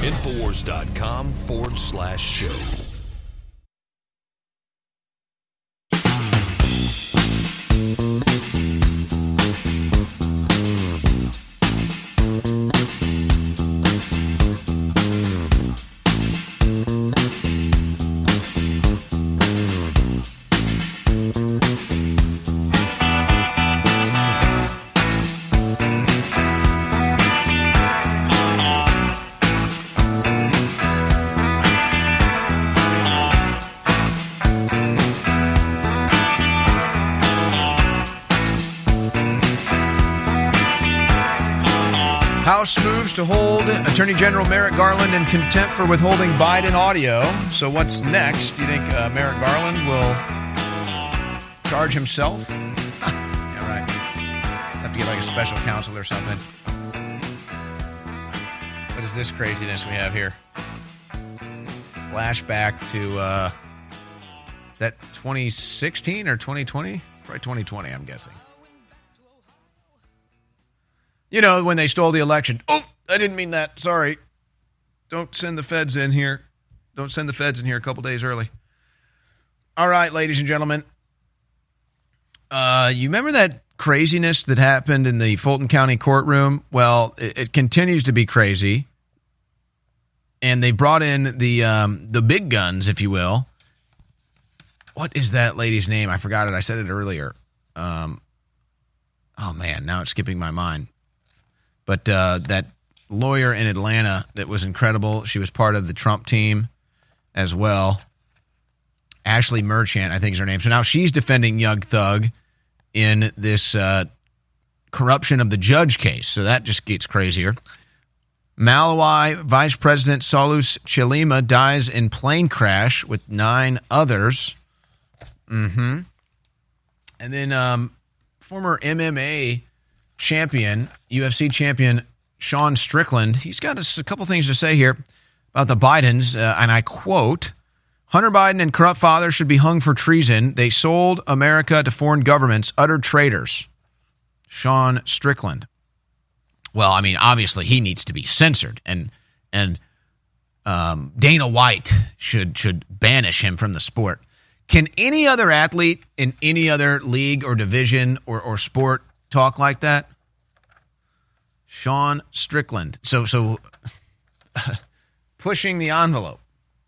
Infowars.com/show. House moves to hold Attorney General Merrick Garland in contempt for withholding Biden audio. So what's next? Do you think Merrick Garland will charge himself? Yeah, right. Have to get like a special counsel or something. What is this craziness we have here? Flashback to, is that 2016 or 2020? It's probably 2020, I'm guessing. You know, when they stole the election. Oh, I didn't mean that. Sorry. Don't send the feds in here. Don't send the feds in here a couple days early. All right, ladies and gentlemen. You remember that craziness that happened in the Fulton County courtroom? Well, it continues to be crazy. And they brought in the big guns, if you will. What is that lady's name? I forgot it. I said it earlier. Oh, man. Now it's skipping my mind. But that lawyer in Atlanta that was incredible. She was part of the Trump team as well. Ashley Merchant, I think is her name. So now she's defending Young Thug in this corruption of the judge case. So that just gets crazier. Malawi Vice President Saulus Chilima dies in plane crash with 9 others. And then former MMA champion, UFC champion Sean Strickland, he's got a couple things to say here about the Bidens, and I quote, Hunter Biden and corrupt father should be hung for treason. They sold America to foreign governments, utter traitors. Sean Strickland. Well, I mean, obviously he needs to be censored, and Dana White should banish him from the sport. Can any other athlete in any other league or division or sport talk like that? Sean Strickland. So pushing the envelope.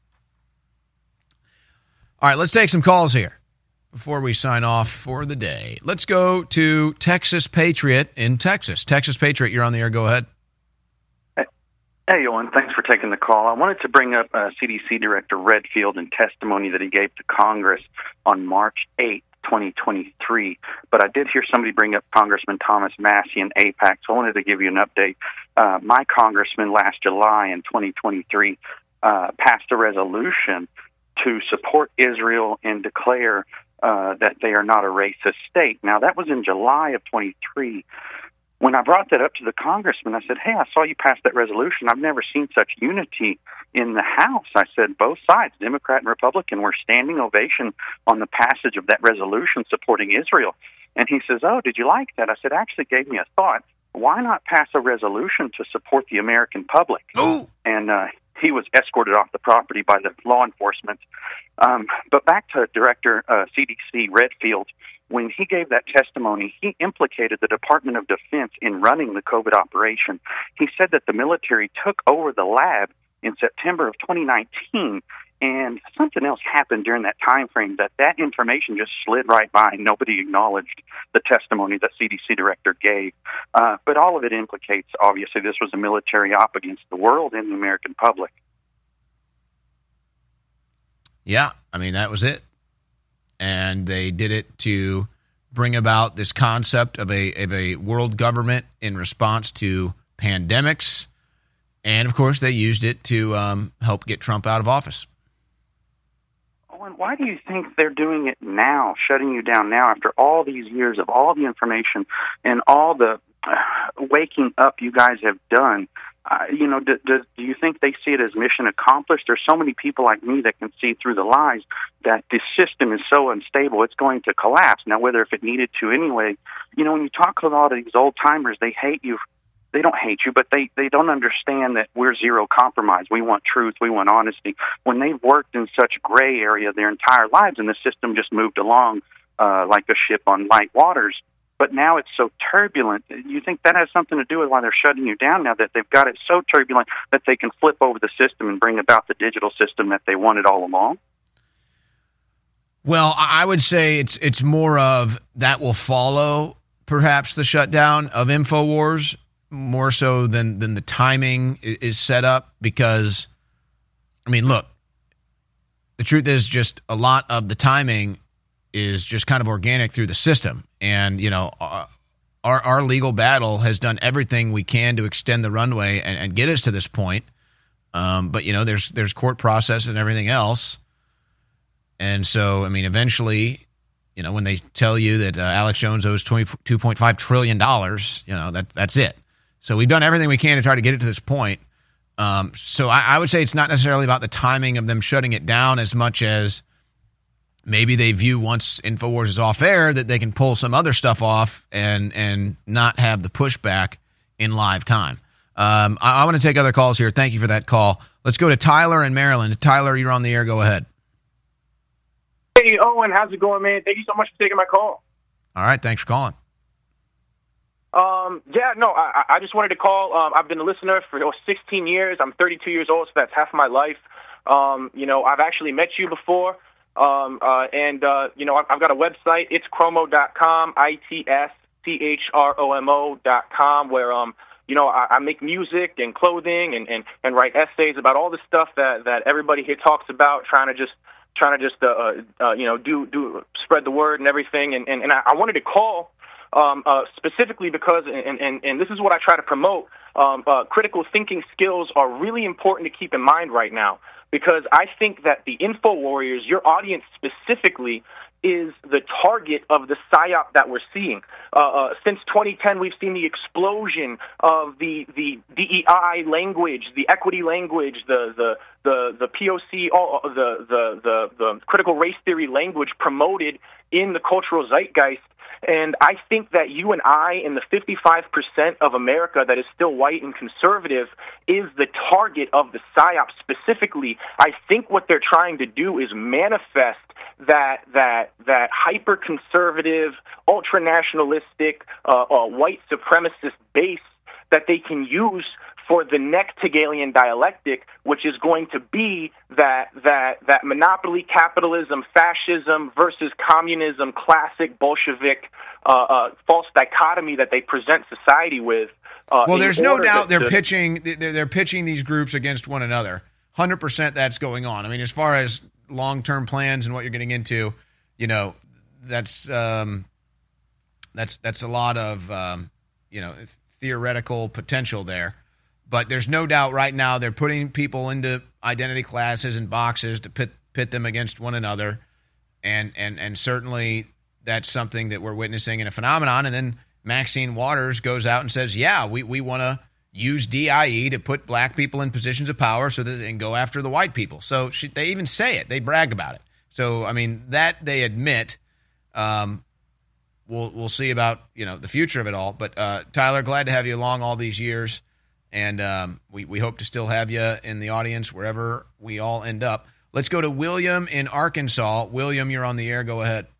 All right, let's take some calls here before we sign off for the day. Let's go to Texas Patriot in Texas. Texas Patriot, you're on the air. Go ahead. Hey, Owen. Thanks for taking the call. I wanted to bring up CDC Director Redfield and testimony that he gave to Congress on March 8th. 2023, but I did hear somebody bring up Congressman Thomas Massie and AIPAC, so I wanted to give you an update. My congressman last July in 2023 passed a resolution to support Israel and declare that they are not a racist state. Now, that was in July of 23. When I brought that up to the congressman, I said, hey, I saw you pass that resolution. I've never seen such unity in the House. I said, both sides, Democrat and Republican, were standing ovation on the passage of that resolution supporting Israel. And he says, oh, did you like that? I said, actually gave me a thought. Why not pass a resolution to support the American public? Ooh. And he was escorted off the property by the law enforcement. But back to Director CDC Redfield. When he gave that testimony, he implicated the Department of Defense in running the COVID operation. He said that the military took over the lab in September of 2019, and something else happened during that time frame that information just slid right by. Nobody acknowledged the testimony that CDC director gave. But all of it implicates, obviously, this was a military op against the world and the American public. Yeah, I mean, that was it. And they did it to bring about this concept of a world government in response to pandemics. And, of course, they used it to help get Trump out of office. Oh, and why do you think they're doing it now, shutting you down now after all these years of all the information and all the waking up you guys have done? Do you think they see it as mission accomplished? There's so many people like me that can see through the lies that this system is so unstable, it's going to collapse. Now, whether if it needed to anyway, when you talk to a lot of these old-timers, they hate you they don't hate you, but they don't understand that we're zero compromise. We want truth. We want honesty. When they've worked in such gray area their entire lives, and the system just moved along like a ship on light waters, but now it's so turbulent. You think that has something to do with why they're shutting you down now, that they've got it so turbulent that they can flip over the system and bring about the digital system that they wanted all along? Well, I would say it's more of that will follow perhaps the shutdown of InfoWars more so than the timing is set up, because, I mean, look, the truth is just a lot of the timing is just kind of organic through the system. And, you know, our legal battle has done everything we can to extend the runway and get us to this point. But, you know, there's court process and everything else. And so, I mean, eventually, you know, when they tell you that Alex Jones owes $2.5 trillion, you know, that's it. So we've done everything we can to try to get it to this point. So I would say it's not necessarily about the timing of them shutting it down as much as maybe they view once InfoWars is off air that they can pull some other stuff off and not have the pushback in live time. I want to take other calls here. Thank you for that call. Let's go to Tyler in Maryland. Tyler, you're on the air. Go ahead. Hey, Owen, how's it going, man? Thank you so much for taking my call. All right, thanks for calling. I just wanted to call. I've been a listener for 16 years. I'm 32 years old, so that's half my life. I've actually met you before. I've got a website. It's chromo.com, ITSCHROMO.com, where, I make music and clothing and write essays about all the stuff that everybody here talks about, trying to just spread the word and everything. And I wanted to call specifically because, and this is what I try to promote, critical thinking skills are really important to keep in mind right now, because I think that the info warriors, your audience specifically, is the target of the PSYOP that we're seeing. Since 2010, we've seen the explosion of the DEI language, the equity language, the POC, the critical race theory language promoted in the cultural zeitgeist. And I think that you and I, in the 55% of America that is still white and conservative, is the target of the PSYOP specifically. I think what they're trying to do is manifest that hyper-conservative, ultra-nationalistic, white supremacist base that they can use for the next Hegelian dialectic, which is going to be that monopoly capitalism, fascism versus communism, classic Bolshevik false dichotomy that they present society with. Well, there's no doubt they're pitching these groups against one another. 100% that's going on. I mean, as far as long-term plans and what you're getting into, that's a lot of theoretical potential there. But there's no doubt right now they're putting people into identity classes and boxes to pit them against one another, and certainly that's something that we're witnessing in a phenomenon. And then Maxine Waters goes out and says, yeah, we want to use DIE to put black people in positions of power so that they can go after the white people. So they even say it. They brag about it. So, I mean, that they admit. We'll see about, the future of it all. But, Tyler, glad to have you along all these years. And we hope to still have you in the audience wherever we all end up. Let's go to William in Arkansas. William, you're on the air. Go ahead.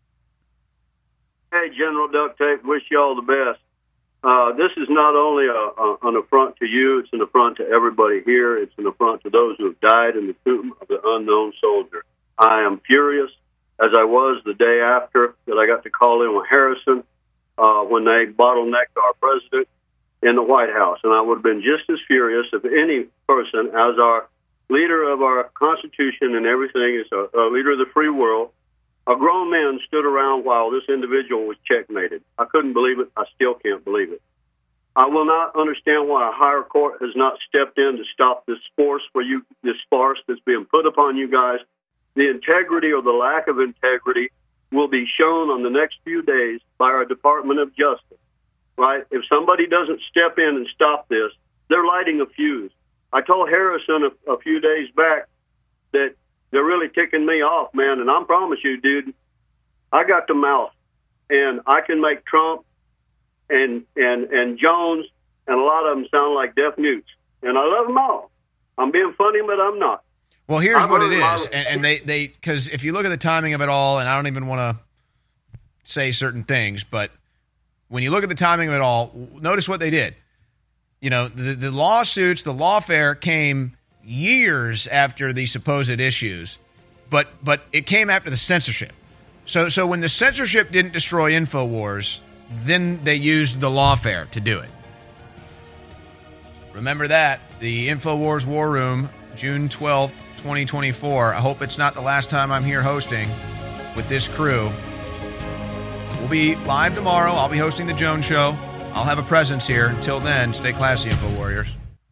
Hey, General Duct Tape, wish you all the best. This is not only an affront to you, it's an affront to everybody here. It's an affront to those who have died in the tomb of the unknown soldier. I am furious, as I was the day after that I got to call in with Harrison when they bottlenecked our president in the White House. And I would have been just as furious if any person, as our leader of our Constitution and everything, is a leader of the free world, a grown man stood around while this individual was checkmated. I couldn't believe it. I still can't believe it. I will not understand why a higher court has not stepped in to stop this farce that's being put upon you guys. The integrity or the lack of integrity will be shown on the next few days by our Department of Justice, right? If somebody doesn't step in and stop this, they're lighting a fuse. I told Harrison a few days back that they're really ticking me off, man, and I promise you, dude, I got the mouth, and I can make Trump and Jones and a lot of them sound like deaf mutes. And I love them all. I'm being funny, but I'm not. Well, here's what it is, and they because if you look at the timing of it all, and I don't even want to say certain things, but when you look at the timing of it all, notice what they did. You know, the lawsuits, the lawfare came years after the supposed issues, but it came after the censorship. So when the censorship didn't destroy InfoWars, then they used the lawfare to do it. Remember that, the InfoWars War Room, June 12th, 2024. I hope it's not the last time I'm here hosting with this crew. We'll be live tomorrow. I'll be hosting the Jones Show. I'll have a presence here. Until then, stay classy, Info Warriors.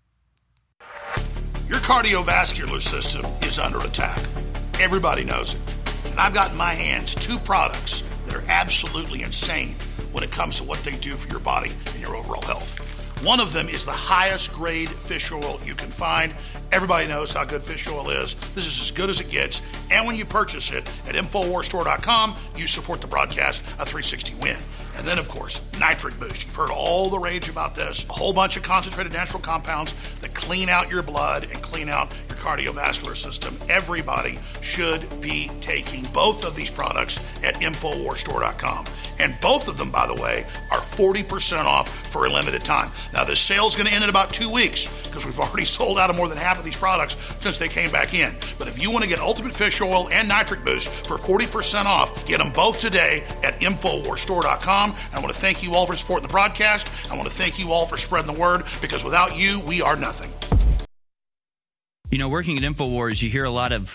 Your cardiovascular system is under attack. Everybody knows it. And I've got in my hands 2 products that are absolutely insane when it comes to what they do for your body and your overall health. One of them is the highest grade fish oil you can find. Everybody knows how good fish oil is. This is as good as it gets. And when you purchase it at InfoWarsStore.com, you support the broadcast of 360 Win. And then, of course, Nitric Boost. You've heard all the rage about this. A whole bunch of concentrated natural compounds that clean out your blood and clean out your cardiovascular system. Everybody should be taking both of these products at InfoWarsStore.com. And both of them, by the way, are 40% off for a limited time. Now, this sale is going to end in about 2 weeks because we've already sold out of more than half of these products since they came back in. But if you want to get Ultimate Fish Oil and Nitric Boost for 40% off, get them both today at InfoWarsStore.com. And I want to thank you all for supporting the broadcast. I want to thank you all for spreading the word, because without you, we are nothing. You know, working at InfoWars, you hear a lot of